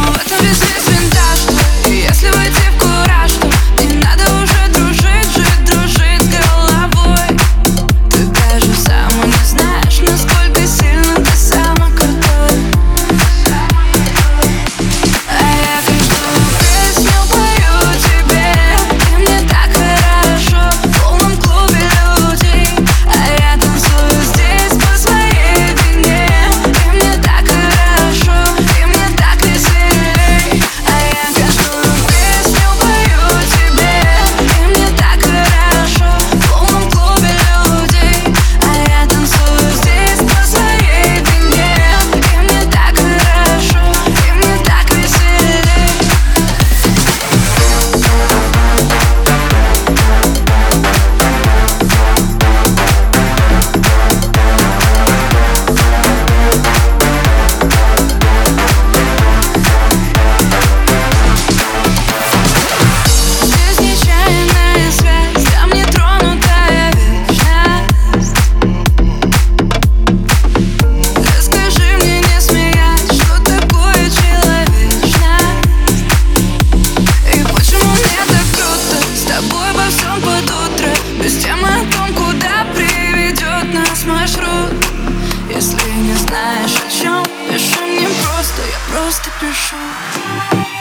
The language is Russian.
В этом весь винтаж твой. И если войти в кураж, то не надо уже дружить, дружить с головой. Ты даже сам не знаешь, насколько сильно ты самый крутой. А я каждую песню пою тебе, и мне так хорошо в полном клубе людей. А я танцую здесь по своей вине, и мне так хорошо, и мне так веселей. А я каждую песню пою тебе, и мне так хорошо в полном клубе людей. А я танцую здесь по своей вине, и мне так хорошо, и мне так веселей. Здесь нечаянная связь, там нетронутая вечность. Расскажи мне, не смеясь, что такое человечность. И почему мне так круто с тобой во всем под утро, без темы о том, куда приведет нас маршрут. Если не знаешь о чем, пиши мне просто, я просто пишу.